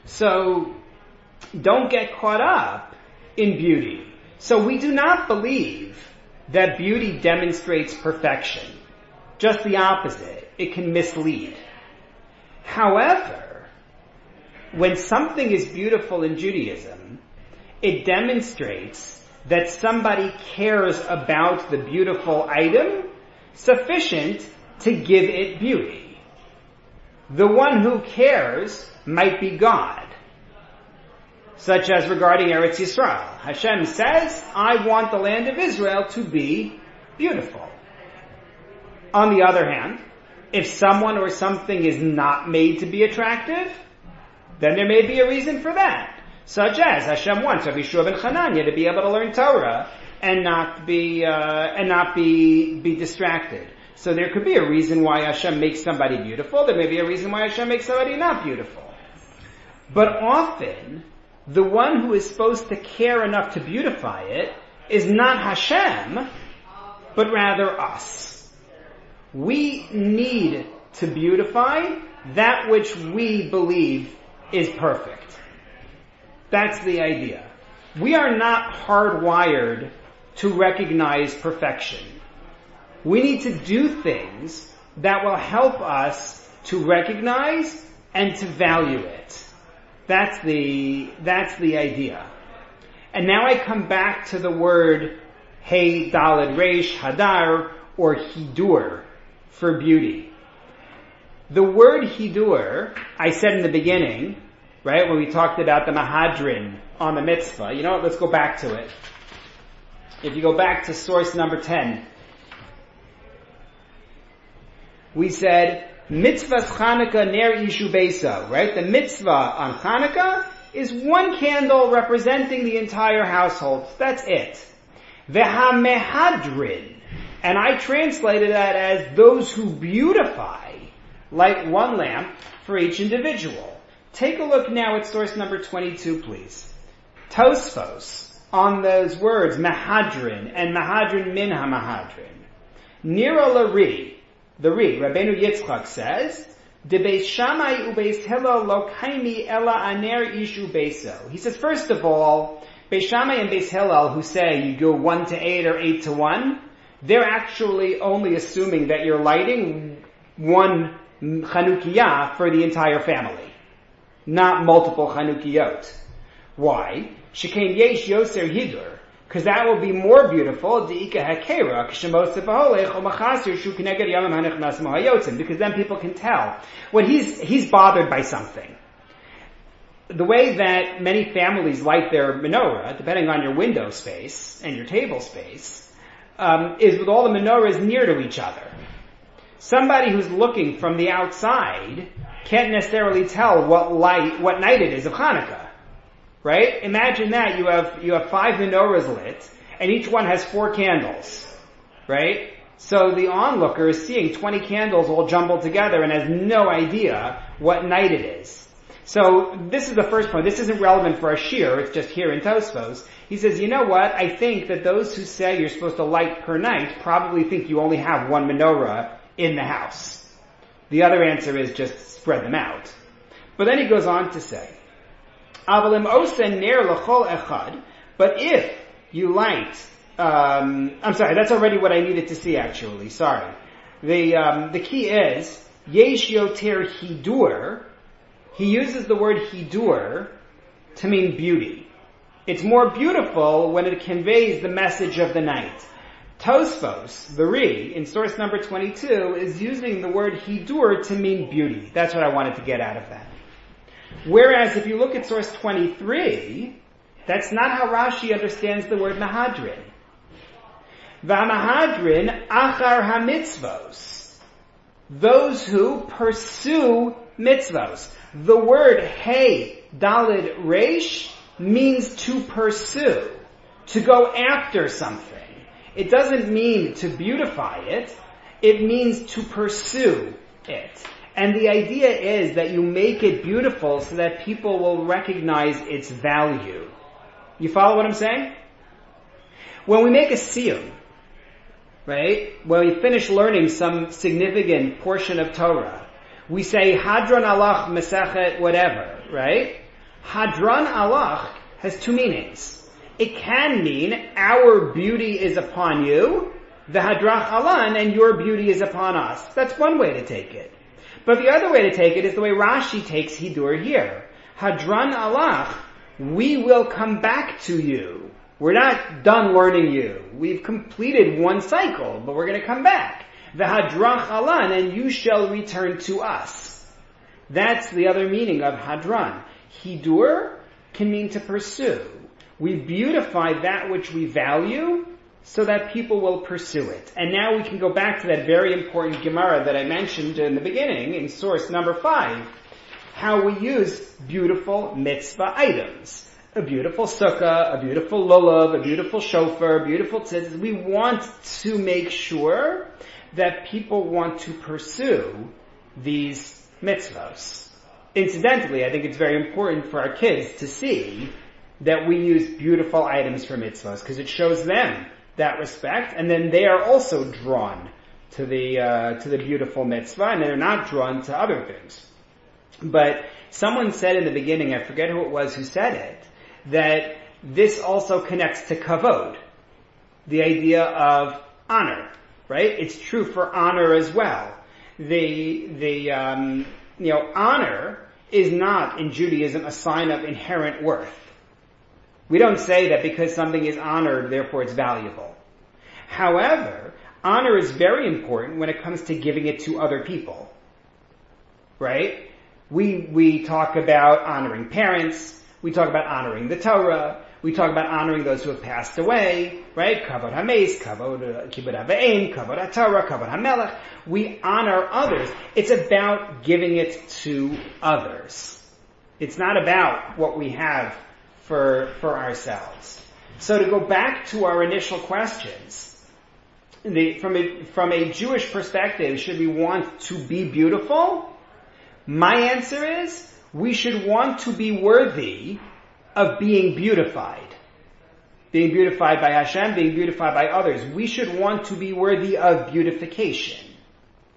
So don't get caught up in beauty. So we do not believe that beauty demonstrates perfection. Just the opposite. It can mislead. However, when something is beautiful in Judaism, it demonstrates that somebody cares about the beautiful item sufficient to give it beauty. The one who cares might be God, such as regarding Eretz Yisrael. Hashem says, I want the land of Israel to be beautiful. On the other hand, if someone or something is not made to be attractive, then there may be a reason for that. Such as Hashem wants Rabbi Yeshua ben Hanania to be able to learn Torah and not be uh, and not be be distracted. So there could be a reason why Hashem makes somebody beautiful. There may be a reason why Hashem makes somebody not beautiful. But often, the one who is supposed to care enough to beautify it is not Hashem, but rather us. We need to beautify that which we believe is perfect. That's the idea. We are not hardwired to recognize perfection. We need to do things that will help us to recognize and to value it. That's the, that's the idea. And now I come back to the word Hey Daled Reish Hadar, or Hidur, for beauty. The word Hidur, I said in the beginning, right, when we talked about the Mahadrin on the mitzvah. You know what, let's go back to it. If you go back to source number ten, we said, Mitzvah's Chanukah ner ishu beso, right? The mitzvah on Chanukah is one candle representing the entire household. That's it. Vehamehadrin. And I translated that as those who beautify, light one lamp for each individual. Take a look now at source number twenty-two, please. Tosfos, on those words, Mahadrin and Mahadrin min ha-Mahadrin. Nira Lari, the Ri, Rabbeinu Yitzchak says, De Beis Shammai uBeis Hillel lo kaimi ela aner ishu beiso. He says, first of all, Beis Shammai and Beis Hillel, who say you go one to eight or eight to one, they're actually only assuming that you're lighting one Chanukiah for the entire family, not multiple Chanukiyot. Why? Shekain yesh yoser hidur. Because that will be more beautiful, because then people can tell. When he's, he's bothered by something. The way that many families light their menorah, depending on your window space and your table space, um, is with all the menorahs near to each other. Somebody who's looking from the outside can't necessarily tell what light, what night it is of Hanukkah. Right? Imagine that you have, you have five menorahs lit, and each one has four candles. Right? So the onlooker is seeing twenty candles all jumbled together and has no idea what night it is. So this is the first point. This isn't relevant for a shir, it's just here in Tosfos. He says, you know what? I think that those who say you're supposed to light per night probably think you only have one menorah in the house. The other answer is just spread them out. But then he goes on to say, but if you light, um, I'm sorry, that's already what I needed to see actually, sorry. The, um, the key is, yesh yoter hidur, he uses the word hidur to mean beauty. It's more beautiful when it conveys the message of the night. Tosfos, the Ri, in source number twenty-two, is using the word hidur to mean beauty. That's what I wanted to get out of that. Whereas if you look at source twenty-three, that's not how Rashi understands the word mahadrin. V'hamahadrin achar hamitzvos. Those who pursue mitzvos. The word hey, dalid, reish means to pursue, to go after something. It doesn't mean to beautify it, it means to pursue it. And the idea is that you make it beautiful so that people will recognize its value. You follow what I'm saying? When we make a siyum, right, when we finish learning some significant portion of Torah, we say Hadron Alach Mesechet whatever, right? Hadron Alach has two meanings. It can mean our beauty is upon you, the Hadrach Alan, and your beauty is upon us. That's one way to take it. But the other way to take it is the way Rashi takes Hidur here. Hadran alach, we will come back to you. We're not done learning you. We've completed one cycle, but we're going to come back. The Hadrach alan, and you shall return to us. That's the other meaning of Hadran. Hidur can mean to pursue. We beautify that which we value so that people will pursue it. And now we can go back to that very important Gemara that I mentioned in the beginning, in source number five, how we use beautiful mitzvah items. A beautiful sukkah, a beautiful lulav, a beautiful shofar, a beautiful tzitzit. We want to make sure that people want to pursue these mitzvahs. Incidentally, I think it's very important for our kids to see that we use beautiful items for mitzvahs, because it shows them that respect, and then they are also drawn to the uh, to the beautiful mitzvah, and they're not drawn to other things. But someone said in the beginning, I forget who it was who said it, that this also connects to kavod, the idea of honor, right? It's true for honor as well. The the um, you know honor is not in Judaism a sign of inherent worth. We don't say that because something is honored, therefore it's valuable. However, honor is very important when it comes to giving it to other people. Right? We, we talk about honoring parents. We talk about honoring the Torah. We talk about honoring those who have passed away. Right? Kavod HaMeis, Kavod Kibud HaVe'em, Kavod HaTorah, Kavod HaMelech. We honor others. It's about giving it to others. It's not about what we have for for ourselves. So to go back to our initial questions, the, from a from a Jewish perspective, should we want to be beautiful? My answer is, we should want to be worthy of being beautified. Being beautified by Hashem, being beautified by others. We should want to be worthy of beautification.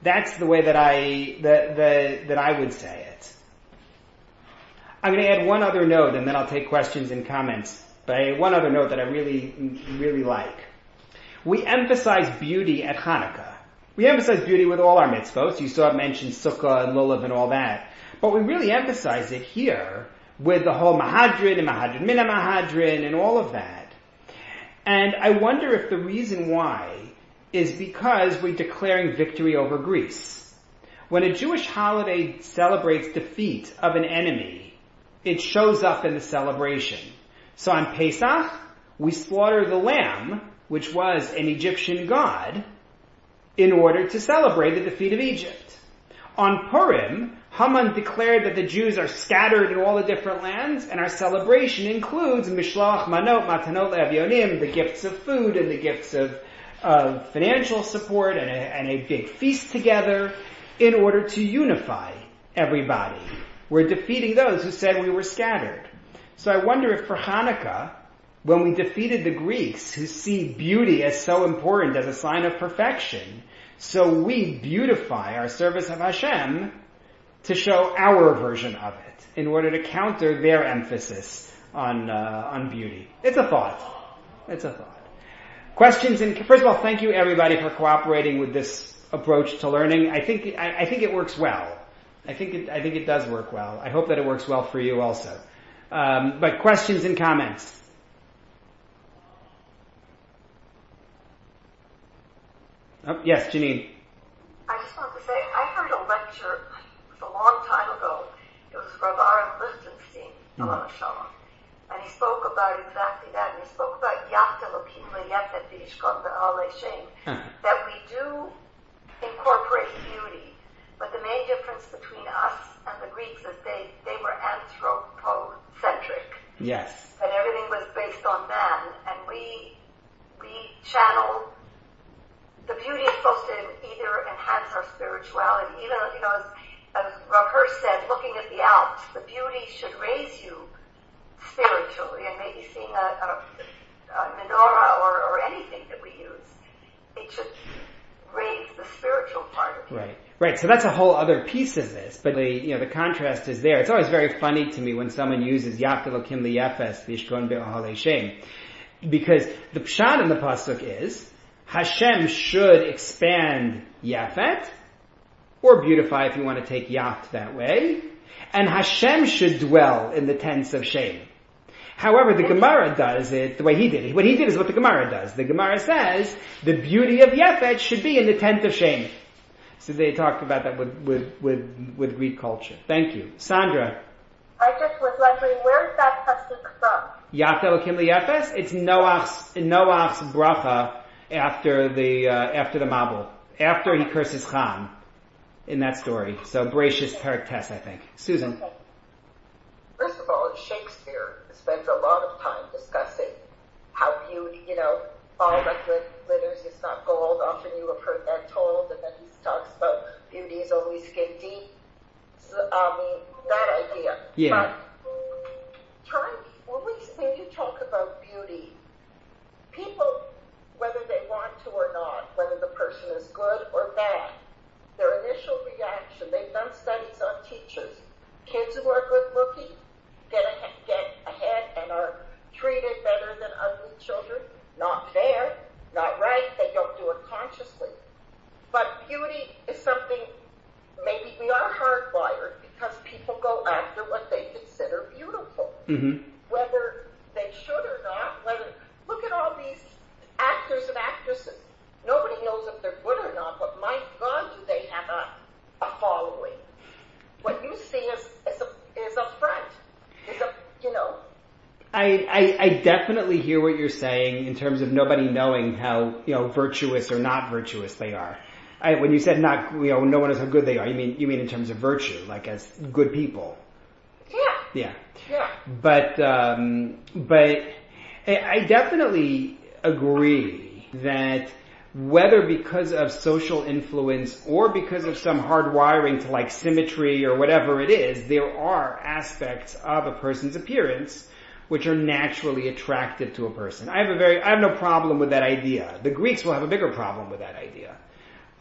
That's the way that I that that, that I would say it. I'm going to add one other note, and then I'll take questions and comments. But one other note that I really, really like. We emphasize beauty at Hanukkah. We emphasize beauty with all our mitzvot. You saw it mentioned Sukkah and Lulav and all that. But we really emphasize it here with the whole Mahadrin and Mahadrin Mina Mahadrin and all of that. And I wonder if the reason why is because we're declaring victory over Greece. When a Jewish holiday celebrates defeat of an enemy, it shows up in the celebration. So on Pesach, we slaughter the lamb, which was an Egyptian god, in order to celebrate the defeat of Egypt. On Purim, Haman declared that the Jews are scattered in all the different lands, and our celebration includes Mishloach Manot Matanot Le'Avyonim, the gifts of food and the gifts of, of financial support, and a, and a big feast together in order to unify everybody. We're defeating those who said we were scattered. So I wonder if for Hanukkah, when we defeated the Greeks who see beauty as so important as a sign of perfection, so we beautify our service of Hashem to show our version of it in order to counter their emphasis on uh, on beauty. It's a thought. It's a thought. Questions? And first of all, thank you everybody for cooperating with this approach to learning. I think I, I think it works well. I think it I think it does work well. I hope that it works well for you also. Um, but questions and comments? Oh, yes, Janine. I just want to say, I heard a lecture a long time ago. It was Rav Aaron Lichtenstein, mm-hmm. Shalom, and he spoke about exactly that. And he spoke about Yafta Lokim Leyefet V'Yishkon B'Alei Shem, that we do incorporate beauty, but the main difference between us and the Greeks is they, they were anthropocentric. Yes. And everything was based on man, and we we channel. The beauty is supposed to either enhance our spirituality, even, you know, as, as Rav Hirsch said, looking at the Alps, the beauty should raise you spiritually, and maybe seeing a, a, a menorah or, or anything that we use, it should raise the spiritual part of you. Right, right. So that's a whole other piece of this, but the, you know, the contrast is there. It's always very funny to me when someone uses Yafta Lokim Liyefes V'Yishkon B'Alei Shem, because the pshat in the pasuk is Hashem should expand Yafet, or beautify if you want to take Yaft that way, and Hashem should dwell in the tents of Shem. However, the Gemara does it the way he did it. What he did is what the Gemara does. The Gemara says the beauty of Yafet should be in the tent of Shem. So they talked about that with, with, with, with Greek culture. Thank you. Sandra. I just was wondering, where's that pasuk from? Yafet Elokim Liyefes? It's Noach's, Noach's bracha after the, uh, after the Mabul. After he curses Ham. In that story. So, Bereshis Perek Tes, I think. Susan. First of all, Shakespeare spends a lot of time discussing how beauty, you know, all that glitters is not gold. Often you have heard that told, and then he talks about beauty is only skin deep. So, I mean, that idea. Yeah. But trying, when, we, when you talk about beauty, people, whether they want to or not, whether the person is good or bad, their initial reaction, they've done studies on teachers. Kids who are good looking get, a, get ahead and are treated better than ugly children. Not fair, not right, they don't do it consciously. But beauty is something, maybe we are hardwired because people go after what they consider beautiful. Mm-hmm. Whether they should or not, whether, look at all these actors and actresses. Nobody knows if they're good or not, but my God, do they have a, a following. What you see is, is a, is a front, is a, you know. I, I, I definitely hear what you're saying in terms of nobody knowing how, you know, virtuous or not virtuous they are. I, when you said not, you know, no one knows how good they are, you mean, you mean in terms of virtue, like as good people. Yeah. Yeah. Yeah. But, um, but I, I definitely agree that whether because of social influence or because of some hard wiring to like symmetry or whatever it is, there are aspects of a person's appearance which are naturally attractive to a person. I have a very, I have no problem with that idea. The Greeks will have a bigger problem with that idea.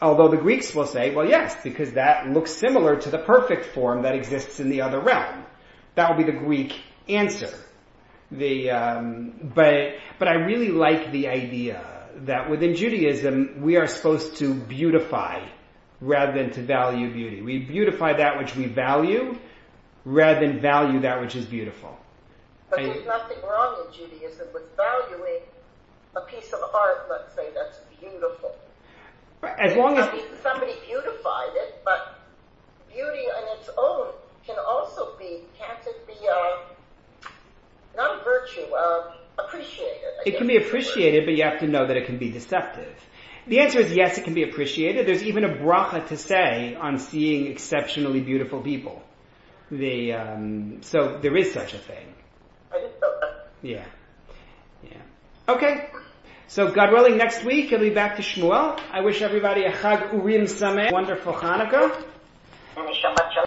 Although the Greeks will say, well, yes, because that looks similar to the perfect form that exists in the other realm. That will be the Greek answer. The um, but but I really like the idea that within Judaism we are supposed to beautify rather than to value beauty. We beautify that which we value rather than value that which is beautiful. But I, there's nothing wrong in Judaism with valuing a piece of art, let's say, that's beautiful. As long as I mean, somebody beautified it, but beauty on its own can also be, can't it be, uh, not a virtue, uh, appreciated? I it can be appreciated, but you have to know that it can be deceptive. The answer is yes, it can be appreciated. There's even a bracha to say on seeing exceptionally beautiful people. The um, so there is such a thing. I didn't know that. Yeah, yeah. Okay. So God willing, next week he'll be back to Shmuel. I wish everybody a Chag Urim Sameach, wonderful Hanukkah. And a Shabbat Shalom.